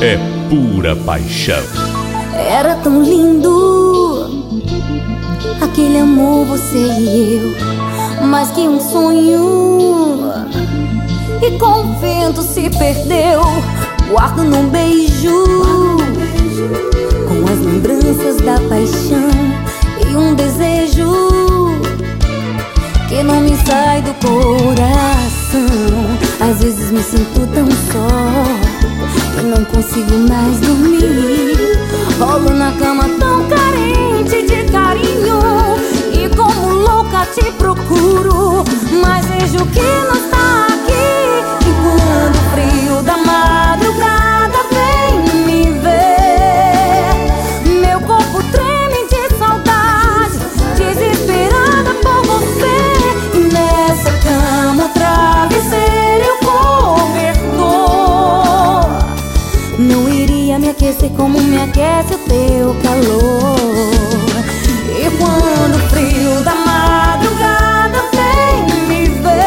é pura paixão. Era tão lindo aquele amor, você e eu, mais que um sonho. E com o vento se perdeu, guardo num beijo, com as lembranças da paixão e um desejo que não me sai do coração. Às vezes me sinto tão só e não consigo mais dormir. Rolo na cama tão carente de carinho, e como louca te procuro, mas vejo que não está aqui. E quando o frio da madrugada vem me ver, meu corpo treme de saudade, desesperada por você. E nessa cama o travesseiro e o cobertor não iria me aquecer como me aquece o teu calor. E quando o frio da madrugada vem me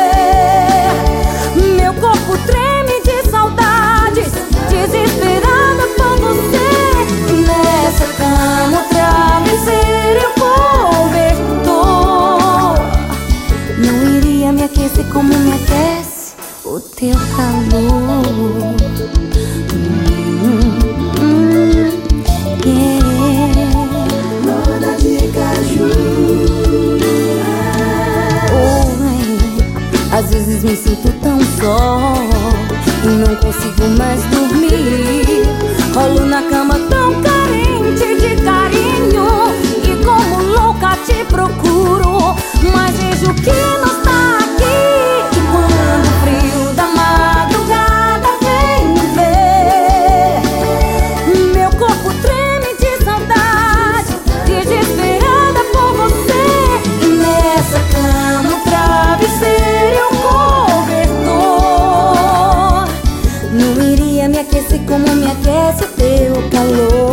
ver, meu corpo treme de saudades, desesperada por você. E nessa cama o travesseiro e o cobertor não iria me aquecer como me aquece o teu calor. Às vezes me sinto tão só e não consigo mais dormir. Rolo na cama tão carente de carinho, e como louca te procuro, mas vejo que não está aqui. E quando o frio da madrugada vem me ver, meu corpo treme de saudade, desesperada por você. E nessa cama o travesseiro não iria me aquecer como me aquece o teu calor.